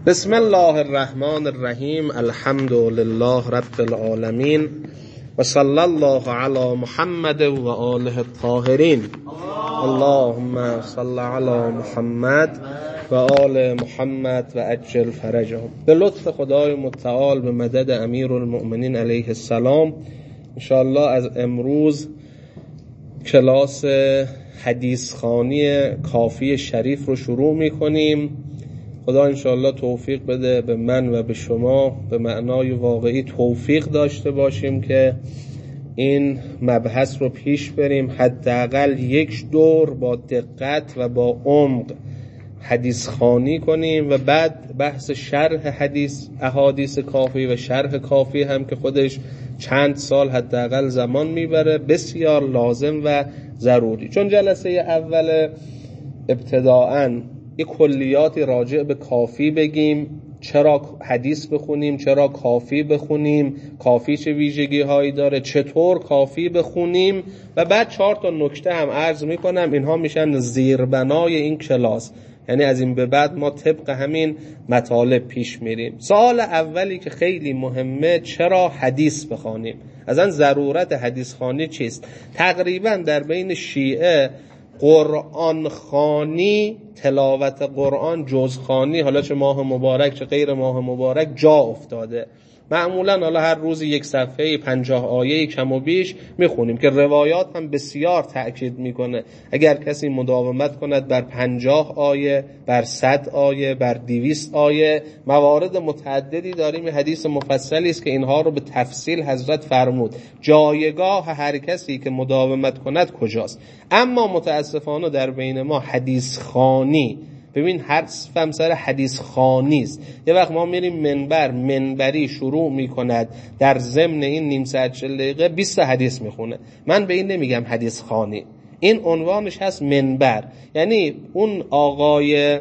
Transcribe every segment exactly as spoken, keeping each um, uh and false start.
بسم الله الرحمن الرحیم. الحمد لله رب العالمین و صلی الله علی محمد و آله الطاهرین. اللهم صل علی محمد و آل محمد و عجل فرجهم. به لطف خدای متعال به مدد امیر المؤمنین علیه السلام انشاءالله از امروز کلاس حدیث خوانی کافی شریف رو شروع میکنیم. خدا انشاءالله توفیق بده به من و به شما به معنای واقعی توفیق داشته باشیم که این مبحث رو پیش بریم، حداقل یک دور با دقت و با عمق حدیث خوانی کنیم و بعد بحث شرح حدیث احادیث کافی و شرح کافی هم که خودش چند سال حداقل زمان میبره، بسیار لازم و ضروری. چون جلسه اول ابتداءً یک کلیاتی راجع به کافی بگیم، چرا حدیث بخونیم، چرا کافی بخونیم، کافی چه ویژگی هایی داره، چطور کافی بخونیم و بعد چهار تا نکته هم عرض میکنم. اینها میشن زیربنای این کلاس، یعنی از این به بعد ما طبق همین مطالب پیش میریم. سوال اولی که خیلی مهمه، چرا حدیث بخونیم؟ اصلا ضرورت حدیث خوانی چیست؟ تقریبا در بین شیعه قرآن خوانی، تلاوت قرآن، جز خوانی، حالا چه ماه مبارک چه غیر ماه مبارک، جا افتاده. معمولا حالا هر روز یک صفحه پنجاه آیه کم و بیش میخونیم که روایات هم بسیار تأکید میکنه اگر کسی مداومت کند بر پنجاه آیه، بر صد آیه، بر دویست آیه. موارد متعددی داریم، حدیث مفصلی است که اینها رو به تفصیل حضرت فرمود. جایگاه هر کسی که مداومت کند کجاست. اما متاسفانه در بین ما حدیث خوانی، ببین حرفم سر حدیث خوانی است. یه وقت ما میریم منبر، منبری شروع میکند در ضمن این نیم ساعت چهل دقیقه بیست حدیث میخونه. من به این نمیگم حدیث خوانی، این عنوانش هست منبر. یعنی اون آقای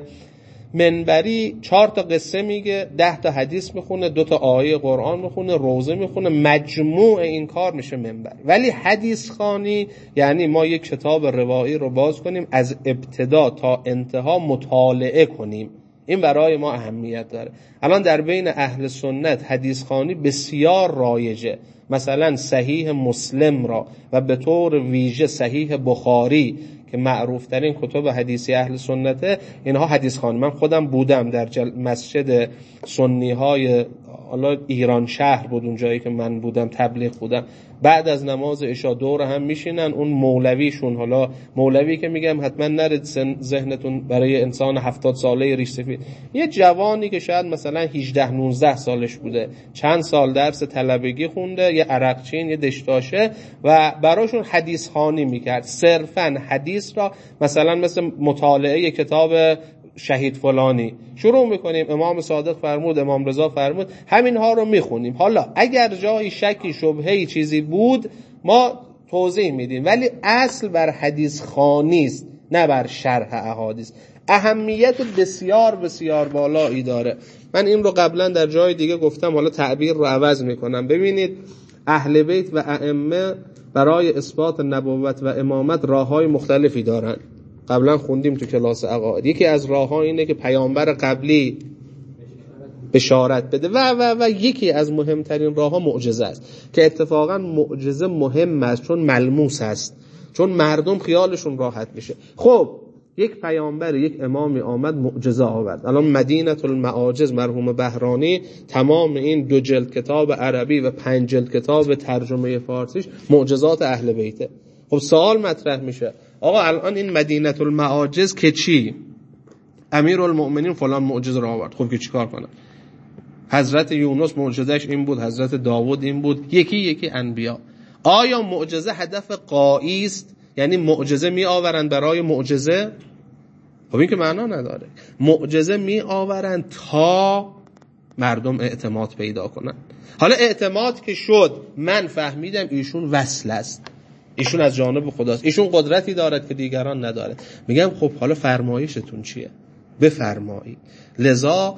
منبری چهار تا قصه میگه، ده تا حدیث میخونه، دو تا آیه قرآن میخونه، روزه میخونه، مجموع این کار میشه منبر. ولی حدیث خوانی یعنی ما یک کتاب روایی رو باز کنیم، از ابتدا تا انتها مطالعه کنیم. این برای ما اهمیت داره. الان در بین اهل سنت حدیث خوانی بسیار رایجه. مثلا صحیح مسلم را و به طور ویژه صحیح بخاری که معروف ترین کتب حدیثی اهل سنته، اینها حدیث خوانی. من خودم بودم در جل... مسجد سنی های حالا ایران شهر بود، اون جایی که من بودم تبلیغ بودم. بعد از نماز عشا دور هم میشینن، اون مولویشون، حالا مولوی که میگم حتما نرید ذهنتون برای انسان هفتاد ساله ریش سفید، یه جوانی که شاید مثلا هجده نوزده سالش بوده، چند سال درس طلبگی خونده، یه عرقچین، یه دشتاشه و براشون حدیث خوانی میکرد. صرفا حدیث را مثلا مثل مطالعه کتاب شهید فلانی شروع میکنیم، امام صادق فرمود، امام رضا فرمود، همین ها رو میخونیم. حالا اگر جایی شکی شبهه‌ای چیزی بود ما توضیح میدیم، ولی اصل بر حدیث خوانی است، نه بر شرح احادیث. اهمیت بسیار بسیار بالایی داره. من این رو قبلا در جای دیگه گفتم، حالا تعبیر رو عوض میکنم. ببینید اهل بیت و ائمه برای اثبات نبوت و امامت راههای مختلفی دارن. قبلا خوندیم تو کلاس عقاید. یکی از راه‌ها اینه که پیامبر قبلی بشارت بده و و و یکی از مهمترین راه‌ها معجزه است که اتفاقا معجزه مهم است چون ملموس است، چون مردم خیالشون راحت میشه. خب یک پیامبر، یک امامی آمد معجزه آورد. الان مدینه المعاجز مرحوم بهرانی تمام این دو جلد کتاب عربی و پنج جلد کتاب ترجمه فارسیش معجزات اهل بیته. خب سوال مطرح میشه، آقا الان این مدینه المعاجز که چی؟ امیر المؤمنین فلان معجزه را آورد، خب که چیکار کنن؟ حضرت یونس معجزهش این بود، حضرت داوود این بود، یکی یکی انبیا. آیا معجزه هدف غایی است؟ یعنی معجزه می آورند برای معجزه؟ خب این که معنا نداره. معجزه می آورند تا مردم اعتماد پیدا کنن. حالا اعتماد که شد، من فهمیدم ایشون وصل است، ایشون از جانب خداست، ایشون قدرتی دارد که دیگران ندارد. میگم خب حالا فرمایشتون چیه؟ بفرمایید. لذا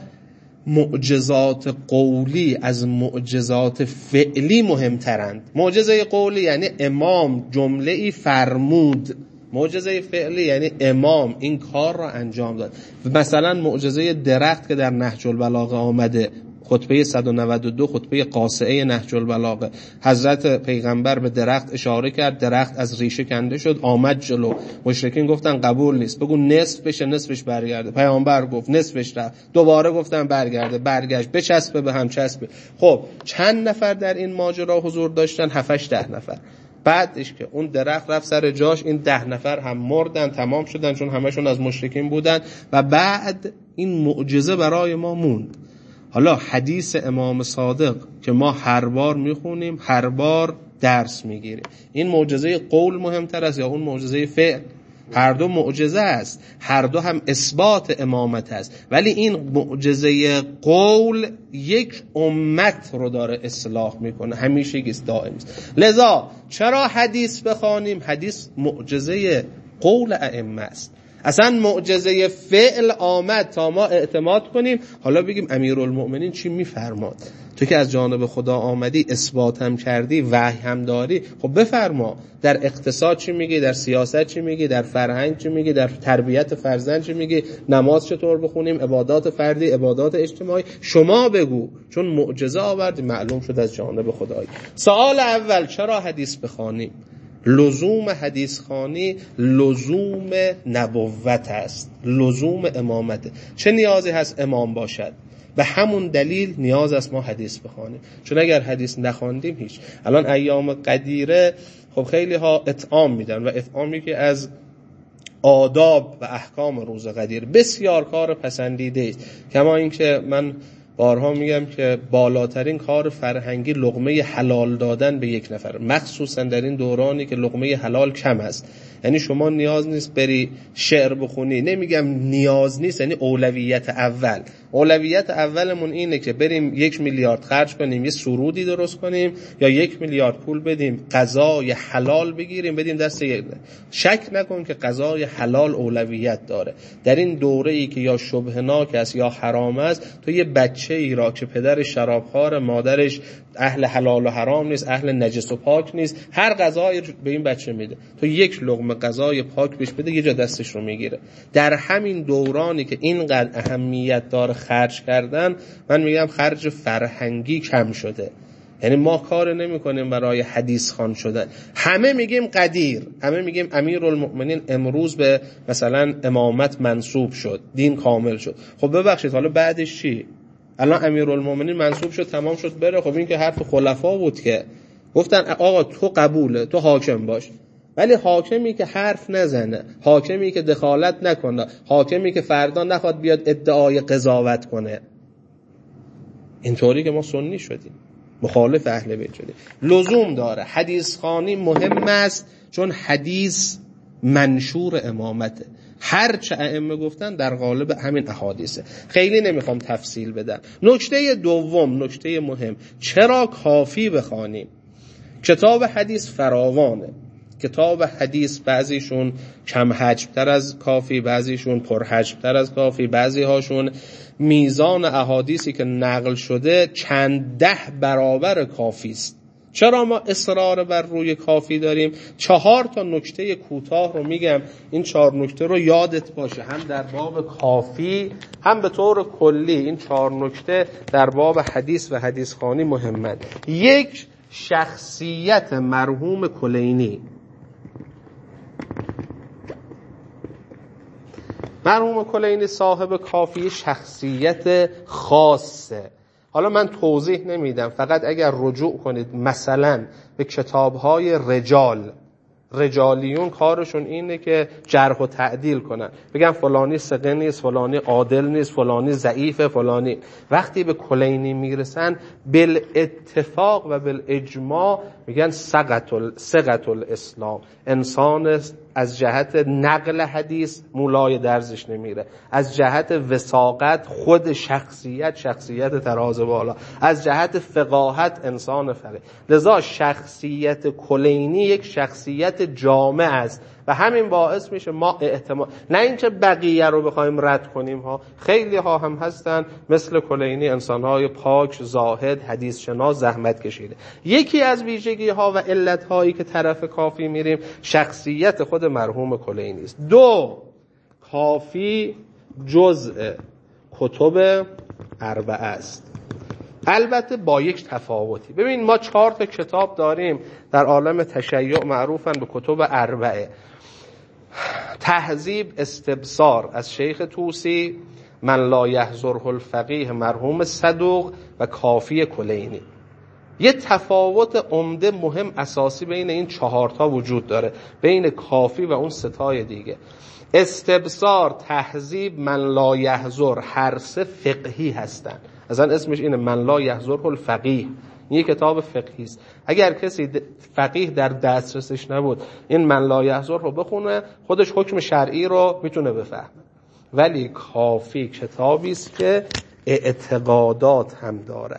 معجزات قولی از معجزات فعلی مهمترند. معجزه قولی یعنی امام جمله‌ای فرمود، معجزه فعلی یعنی امام این کار را انجام داد. مثلا معجزه درخت که در نهج البلاغه آمده، خطبه صد و نود و دو، خطبه قاصعه نهج البلاغه، حضرت پیغمبر به درخت اشاره کرد، درخت از ریشه کنده شد، آمد جلو. مشرکین گفتن قبول نیست، بگو نصف بشه، نصفش برگرده. پیامبر گفت نصفش رفت، دوباره گفتن برگرده، برگشت، بچسبه به هم چسبه. خب چند نفر در این ماجرا حضور داشتن؟ هفتش ده نفر. بعدش که اون درخت رفت سر جاش، این ده نفر هم مردن، تمام شدن، چون همشون از مشرکین بودن. و بعد این معجزه برای ما موند. حالا حدیث امام صادق که ما هر بار میخونیم، هر بار درس میگیریم، این معجزه قول مهمتر است یا اون معجزه فعل؟ هر دو معجزه است، هر دو هم اثبات امامت است، ولی این معجزه قول یک امت رو داره اصلاح میکنه، همیشه است، دائم است. لذا چرا حدیث بخوانیم؟ حدیث معجزه قول ائمه است. اصلا معجزه فعل آمد تا ما اعتماد کنیم. حالا بگیم امیرالمؤمنین چی میفرماد؟ تو که از جانب خدا آمدی، اثبات هم کردی، وحی هم داری، خب بفرما. در اقتصاد چی میگی؟ در سیاست چی میگی؟ در فرهنگ چی میگی؟ در تربیت فرزند چی میگی؟ نماز چطور بخونیم؟ عبادات فردی، عبادات اجتماعی، شما بگو. چون معجزه آوردی، معلوم شد از جانب خدایی. سوال اول، چرا حدیث بخوانیم؟ لزوم حدیث خوانی لزوم نبوت است، لزوم امامته. چه نیازی هست امام باشد؟ به همون دلیل نیاز است ما حدیث بخوانیم. چون اگر حدیث نخواندیم هیچ. الان ایام قدیره خب خیلی ها اطعام میدن و اطعامی که از آداب و احکام روز قدیر بسیار کار پسندیده است. کما اینکه من بارها میگم که بالاترین کار فرهنگی لقمه حلال دادن به یک نفر، مخصوصا در این دورانی که لقمه حلال کم است. یعنی شما نیاز نیست بری شعر بخونی، نمیگم نیاز نیست، یعنی اولویت اول. اولویت اولمون اینه که بریم یک میلیارد خرج کنیم یه سرودی درست کنیم، یا یک میلیارد پول بدیم غذای حلال بگیریم بدیم دست یک. شک نکن که غذای حلال اولویت داره. در این دوره ای که یا شبهناک است یا حرام است، تو یه بچه ای را که پدرش شرابخوار، مادرش اهل حلال و حرام نیست، اهل نجس و پاک نیست، هر غذایی به این بچه میده، تو یک لقمه غذای پاک بهش بده، یه جا دستش رو میگیره. در همین دورانی که اینقدر اهمیت داره خرج کردن، من میگم خرج فرهنگی کم شده. یعنی ما کار نمی کنیم برای حدیث خوان شدن. همه میگیم قدیر، همه میگیم امیرالمؤمنین امروز به مثلا امامت منصوب شد، دین کامل شد. خب ببخشید حالا بعدش چی؟ الان امیرالمؤمنین منصوب شد، تمام شد، بره. خب این که حرف خلفا بود که گفتن آقا تو قبوله، تو حاکم باش. ولی حاکمی که حرف نزنه، حاکمی که دخالت نکنه، حاکمی که فردا نخواد بیاد ادعای قضاوت کنه، اینطوری که ما سنی شدیم، مخالف اهل بیت شدیم. لزوم داره حدیث خوانی، مهم است، چون حدیث منشور امامته. هر چه ائمه گفتن در قالب همین احادیثه. خیلی نمیخوام تفصیل بدم. نکته دوم، نکته مهم، چرا کافی بخوانیم؟ کتاب حدیث فراوانه. کتاب حدیث بعضیشون کم حجم‌تر از کافی، بعضیشون پر حجم‌تر از کافی، بعضی هاشون میزان احادیثی که نقل شده چند ده برابر کافی است. چرا ما اصرار بر روی کافی داریم؟ چهار تا نکته کوتاه رو میگم، این چهار نکته رو یادت باشه، هم در باب کافی هم به طور کلی. این چهار نکته در باب حدیث و حدیث خوانی مهمه. یک، شخصیت مرحوم کلینی. مرحوم کلینی صاحب کافی شخصیت خاصه. حالا من توضیح نمیدم، فقط اگر رجوع کنید مثلا به کتاب‌های رجال، رجالیون کارشون اینه که جرح و تعدیل کنن، بگن فلانی ثقه نیست، فلانی عادل نیست، فلانی ضعیفه، فلانی. وقتی به کلینی میرسن بالاتفاق و بالاجماع میگن ثقة الاسلام. انسان از جهت نقل حدیث مولای درزش نمیره، از جهت وثاقت خود شخصیت شخصیت تراز بالا، از جهت فقاهت انسان فقیه. لذا شخصیت کلینی یک شخصیت جامع است. و همین باعث میشه ما اعتماد، نه اینکه بقیه رو بخوایم رد کنیم ها. خیلی ها هم هستن مثل کلینی، انسان‌های پاک، زاهد، حدیث شناس، زحمت کشیده. یکی از ویژگی ها و علت هایی که طرف کافی میریم شخصیت خود مرحوم کلینی است. دو، کافی جزء کتب اربعه است، البته با یک تفاوتی. ببین ما چهار تا کتاب داریم در عالم تشیع معروفن به کتب اربعه: تهذیب استبصار از شیخ طوسی، من لا یحضره الفقیه مرحوم صدوق و کافی کلینی. یه تفاوت عمده مهم اساسی بین این چهار تا وجود داره، بین کافی و اون ستای دیگه. استبصار، تهذیب، من لا یحضر، هر سه فقهی هستن. اصلا اسمش اینه، من لا یحضره الفقیه. این یک کتاب فقهی است. اگر کسی فقیه در دسترسش نبود این من لا یحضر رو بخونه، خودش حکم شرعی رو میتونه بفهمه. ولی کافی کتابی است که اعتقادات هم داره.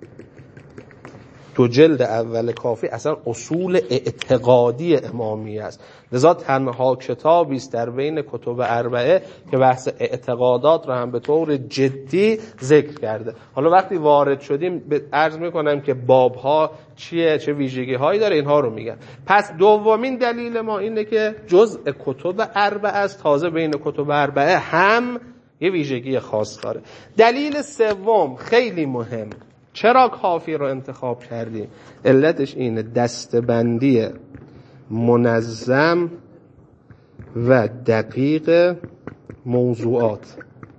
دو جلد اول کافی اصلا اصول اعتقادی امامی است، لذا تنها کتابی است در بین کتب اربعه که بحث اعتقادات را هم به طور جدی ذکر کرده. حالا وقتی وارد شدیم عرض میکنم که بابها چیه، چه ویژگی هایی داره، اینها رو میگم. پس دومین دلیل ما اینه که جزء کتب اربعه است، تازه بین کتب اربعه هم یه ویژگی خاص داره. دلیل سوم خیلی مهم، چرا کافی رو انتخاب کردیم؟ علتش اینه، دستبندی منظم و دقیق موضوعات،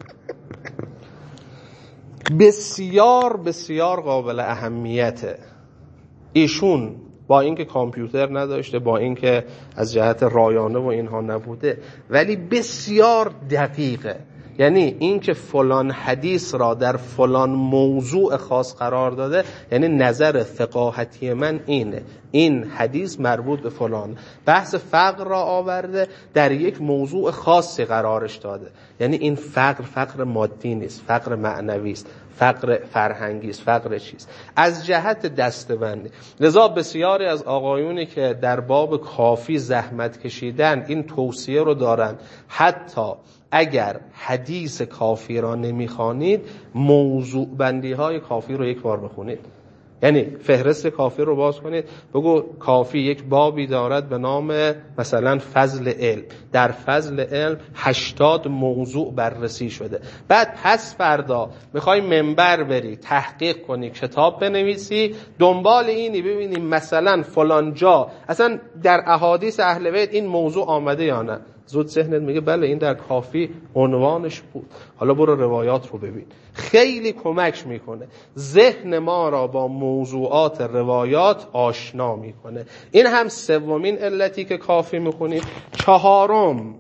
بسیار بسیار قابل اهمیته. ایشون با اینکه کامپیوتر نداشته، با اینکه از جهت رایانه و اینها نبوده، ولی بسیار دقیقه. یعنی این که فلان حدیث را در فلان موضوع خاص قرار داده، یعنی نظر فقاهتی من اینه، این حدیث مربوط به فلان. بحث فقر را آورده، در یک موضوع خاصی قرارش داده. یعنی این فقر فقر مادی نیست، فقر معنوی است، فقر فرهنگی است، فقر چیست از جهت دستبندی. لذا بسیاری از آقایونی که در باب کافی زحمت کشیدن این توصیه رو دارن، حتی اگر حدیث کافی را نمیخوانید موضوع بندی های کافی رو یک بار بخونید. یعنی فهرست کافی رو باز کنید، بگو کافی یک بابی دارد به نام مثلا فضل علم، در فضل علم هشتاد موضوع بررسی شده. بعد پس فردا میخوای منبر بری تحقیق کنی، کتاب بنویسی، دنبال اینی ببینی مثلا فلان جا اصلا در احادیث اهل بیت این موضوع آمده یا نه. زود ذهنت میگه بله این در کافی عنوانش بود، حالا برو روایات رو ببین. خیلی کمک میکنه، ذهن ما را با موضوعات روایات آشنا میکنه. این هم سومین علتی که کافی میخونیم. چهارم،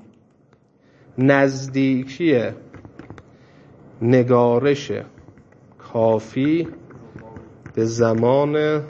نزدیکی نگارش کافی به زمان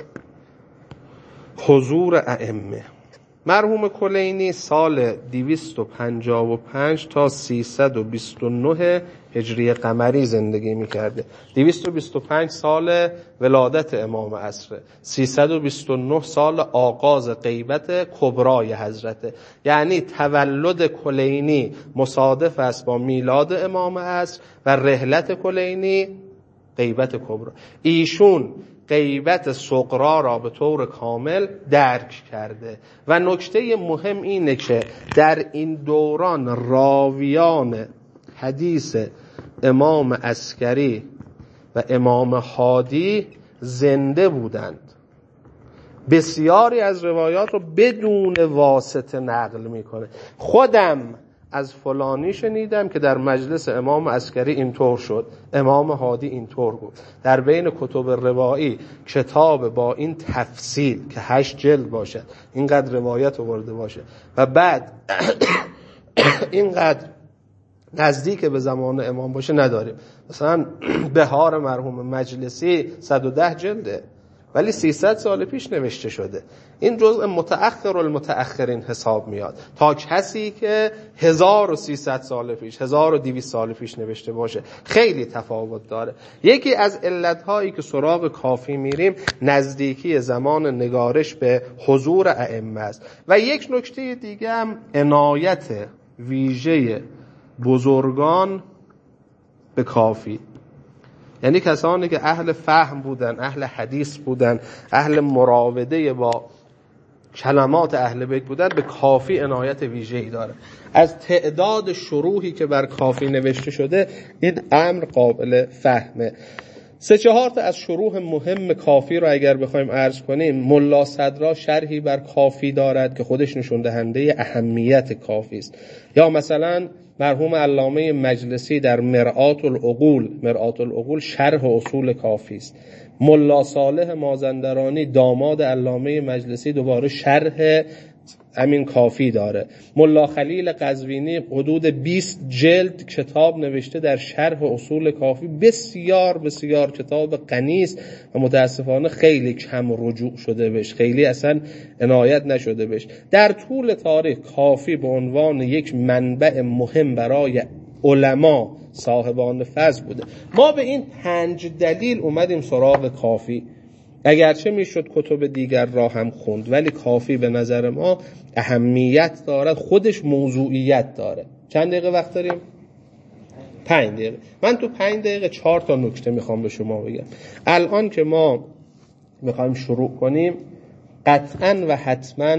حضور ائمه. مرحوم کلینی سال دویست و پنجاه و پنج تا سیصد و بیست و نه هجری قمری زندگی میکرده. دویست و بیست و پنج سال ولادت امام عصر، سیصد و بیست و نه سال آغاز غیبت کبرای حضرت. یعنی تولد کلینی مصادف است با میلاد امام عصر و رحلت کلینی غیبت کبرا. ایشون غیبت صغرا را به طور کامل درک کرده و نکته مهم اینه که در این دوران راویان حدیث امام عسکری و امام هادی زنده بودند. بسیاری از روایات رو بدون واسطه نقل میکنه. خودم از فلانی شنیدم که در مجلس امام عسکری اینطور شد، امام هادی اینطور گفت. در بین کتب روایی کتاب با این تفصیل که هشت جلد باشد، اینقدر روایت آورده باشه و بعد اینقدر نزدیک به زمان امام باشه نداریم. مثلا بهار مرحوم مجلسی صد و ده جلده، ولی سیصد سال پیش نوشته شده. این جزء متأخر المتأخرین حساب میاد تا کسی که هزار و سیصد سال پیش، هزار و دویست سال پیش نوشته باشه. خیلی تفاوت داره. یکی از علتهایی که سراغ کافی میریم نزدیکی زمان نگارش به حضور ائمه است. و یک نکته دیگه هم عنایت ویژه بزرگان به کافی، یعنی کسانی که اهل فهم بودن، اهل حدیث بودن، اهل مراوده با کلمات اهل بیت بودن، به کافی عنایت ویژه‌ای داره. از تعداد شروحی که بر کافی نوشته شده این امر قابل فهمه. سه چهار تا از شروح مهم کافی رو اگر بخوایم عرض کنیم، ملا صدرا شرحی بر کافی دارد که خودش نشون دهنده اهمیت کافی است. یا مثلا مرحوم علامه مجلسی در مرآت العقول، مرآت العقول شرح اصول کافی است. ملا صالح مازندرانی داماد علامه مجلسی دوباره شرح همین کافی داره. ملا خلیل قزوینی حدود بیست جلد کتاب نوشته در شرح اصول کافی. بسیار بسیار کتاب غنی است و متاسفانه خیلی کم رجوع شده بهش، خیلی اصلا عنایت نشده بهش. در طول تاریخ کافی به عنوان یک منبع مهم برای علما صاحبان فضل بوده. ما به این پنج دلیل اومدیم سراغ کافی، اگرچه میشد کتب دیگر را هم خوند، ولی کافی به نظر ما اهمیت دارد، خودش موضوعیت داره. چند دقیقه وقت داریم؟ پنج دقیقه. من تو پنج دقیقه چهار تا نکته میخوام به شما بگم. الان که ما میخوایم شروع کنیم، قطعاً و حتماً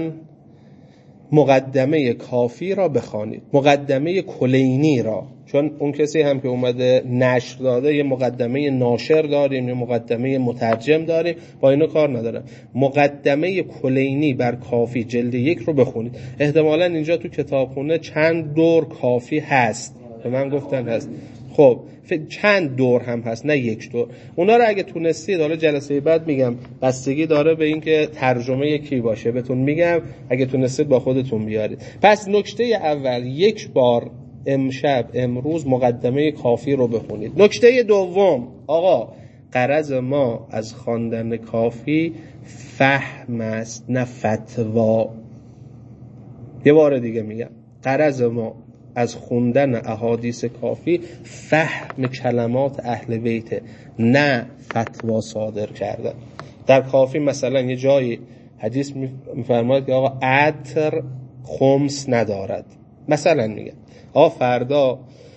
مقدمه کافی را بخوانید، مقدمه کلینی را، چون اون کسی هم که اومده نشر داده یه مقدمه ناشر داریم، یه مقدمه مترجم داریم، با اینو کار ندارم. مقدمه کلینی بر کافی جلد یک رو بخونید. احتمالاً اینجا تو کتابخونه چند دور کافی هست، به من گفتن هست. خب چند دور هم هست، نه یک دور. اونا رو اگه تونستید، حالا جلسه بعد میگم، بستگی داره به این که ترجمه کی باشه، بهتون میگم اگه تونستید با خودتون بیارید. پس نکته اول، یک بار امشب امروز مقدمه کافی رو بخونید. نکته دوم، آقا غرض ما از خواندن کافی فهم است، نه فتوا. یه بار دیگه میگم، غرض ما از خوندن احادیث کافی فهم کلمات اهل بیت، نه فتوا صادر کردن. در کافی مثلا یه جایی حدیث میفرماید که آقا عطر خمس ندارد، مثلا میگه آقا فردا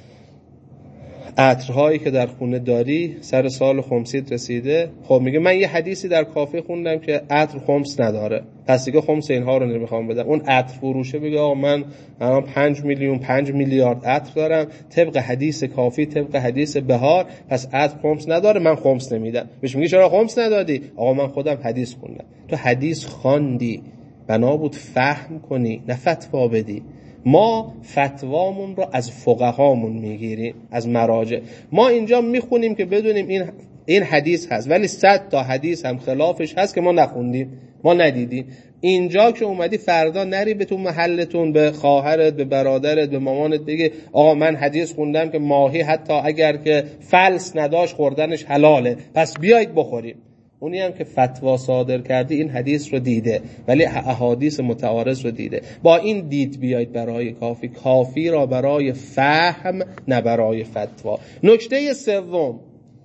عطرهایی که در خونه داری سر سال خمسیت رسیده. خب میگه من یه حدیثی در کافی خوندم که عطر خمس نداره، پس دیگه خمس اینها رو نمیخوام بدم. اون عطر فروشه بگه آقا من الان پنج میلیون پنج میلیارد عطر دارم، طبق حدیث کافی، طبق حدیث بهار، پس عطر خمس نداره، من خمس نمیدم. بهش میگه چرا خمس ندادی؟ آقا من خودم حدیث خوندم. تو حدیث خواندی، بنا بود فهم کنی، نه فتوا بدی. ما فتوامون رو از فقهامون میگیریم، از مراجع. ما اینجا میخونیم که بدونیم این این حدیث هست، ولی صد تا حدیث هم خلافش هست که ما نخوندیم، ما ندیدیم. اینجا که اومدی فردا نری به تو محلتون، به خواهرت، به برادرت، به مامانت بگی آقا من حدیث خوندم که ماهی حتی اگر که فلس نداشت خوردنش حلاله، پس بیایید بخوریم. اونی هم که فتوا صادر کردی این حدیث رو دیده، ولی احادیث متعارض رو دیده. با این دید بیایید برای کافی. کافی را برای فهم، نه برای فتوا. نکته سوم،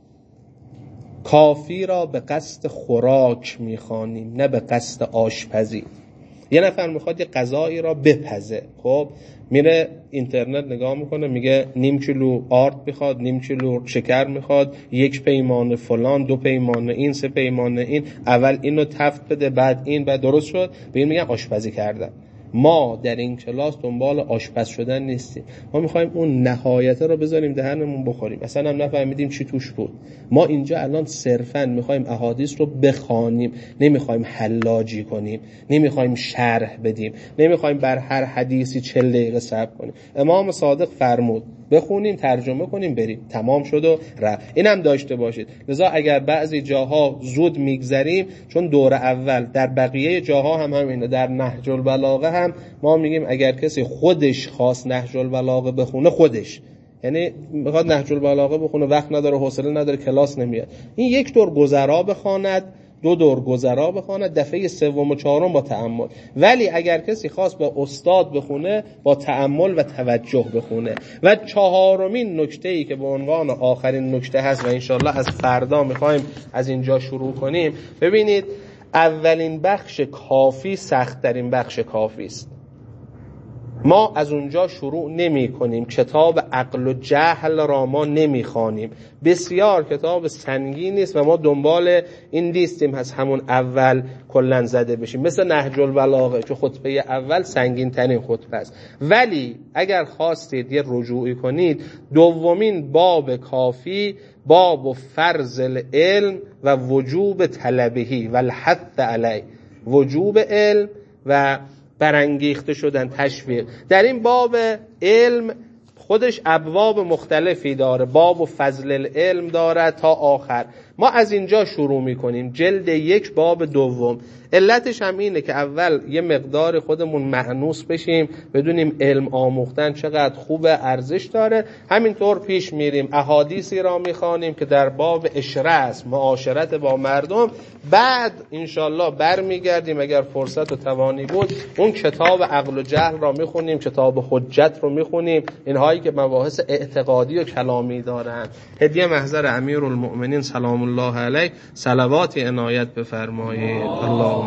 کافی را به قصد خوراک میخوانیم، نه به قصد آشپزی. یه نفر میخواد یه غذایی را بپزه، خب میره اینترنت نگاه میکنه، میگه نیم کیلو آرد میخواد، نیم کیلو شکر میخواد، یک پیمانه فلان، دو پیمانه این، سه پیمانه این، اول اینو تفت بده، بعد این، بعد درست شد. به این میگن آشپزی کردن. ما در این کلاس دنبال آشپز شدن نیستیم. ما میخوایم اون نهایت رو بذاریم دهنمون بخوریم، اصلا هم نفهمیدیم چی توش بود. ما اینجا الان صرفا میخوایم احادیث رو بخوانیم، نمیخوایم حلاجی کنیم، نمیخوایم شرح بدیم، نمیخوایم بر هر حدیثی چهل دقیقه صبر کنیم. امام صادق فرمود بخونیم، ترجمه کنیم، بریم، تمام شد و رفت. اینم داشته باشید. لذا اگر بعضی جاها زود میگذریم، چون دور اول در بقیه جاها هم همینه، در نهج البلاغه هم ما میگیم اگر کسی خودش خواست نهج البلاغه بخونه، خودش یعنی میخواد نهج البلاغه بخونه، وقت نداره، حوصله نداره، کلاس نمیاد، این یک دور گذرا بخواند، دو دور گذرا بخونه، دفعه سوم و چهارم با تأمل. ولی اگر کسی خواست با استاد بخونه با تأمل و توجه بخونه. و چهارمین نکته‌ای که به عنوان آخرین نکته هست و انشالله از فردا میخوایم از اینجا شروع کنیم، ببینید اولین بخش کافی سخت‌ترین بخش کافی است. ما از اونجا شروع نمی کنیم. کتاب عقل و جهل را ما نمی خوانیم. بسیار کتاب سنگینی است و ما دنبال این نیستیم از همون اول کلن زده بشیم. مثل نهج البلاغه که خطبه اول سنگین ترین خطبه است. ولی اگر خواستید یه رجوعی کنید، دومین باب کافی باب و فرض العلم و وجوب طلبهی و الحث علی، وجوب علم و برانگیخته شدن، تشویق. در این باب علم خودش ابواب مختلفی داره، باب و فضل العلم داره تا آخر. ما از اینجا شروع میکنیم، جلد یک باب دوم. علتش هم اینه که اول یه مقدار خودمون مأنوس بشیم، بدونیم علم آموختن چقدر خوبه، ارزش داره. همینطور پیش میریم، احادیثی را میخوانیم که در باب اشره است، معاشرت با مردم. بعد انشالله بر میگردیم اگر فرصت و توانی بود اون کتاب عقل و جهل را میخونیم، کتاب حجت رو میخونیم، اینهایی که مباحث اعتقادی و کلامی دارن. هدیه محضر امیرالمؤمنین سلام الله علیه، صلوات عنایت بفرمایید. الله